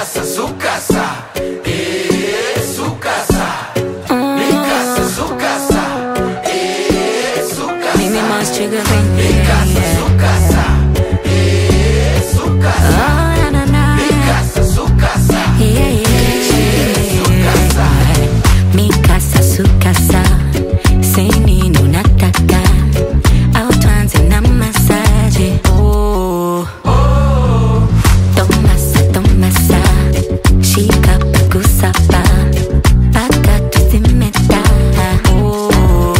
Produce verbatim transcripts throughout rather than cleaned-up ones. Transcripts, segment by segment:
casa, su casa, eh, su casa. Mi casa, su casa, eh, su casa. Mimi más chica que Mi casa, su casa, eh, su casa. oh, na, na, na. Mi casa, su casa, Yeah, yeah. su casa. Mi casa, su casa. Sin nini unataka au tuanze na masaji. Oh, tomasa, tomasa. Shika pagusa pa paka tuzimeta. Oh,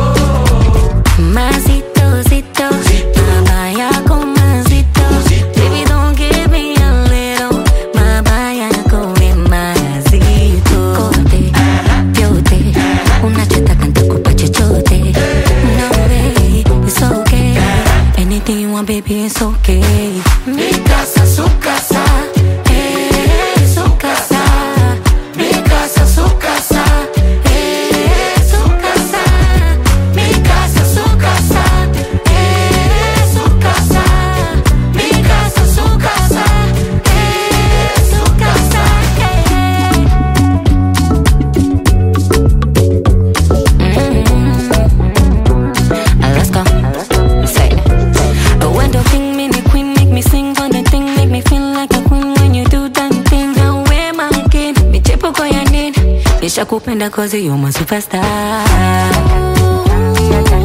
mazito, zito. Mabaya ko mazito. Baby, don't give me a little. Mabaya ko ni mazito. Kote, yote. Unachotaka nitakupa chochote. No way, it's okay. Anything you want, baby, it's okay. Mi casa, su casa, Eh, su casa. mi casa, su casa, Eh, su casa. mi casa, su casa, Eh, su casa. mi casa, su casa, Eh, su casa. Mm. Let's go. Say it. When the thing me the queen make me sing on the thing make me feel like a queen when you do that thing. Now where my kid? Me chepo kwa ya nini? Nisha kupenda cause you're my superstar.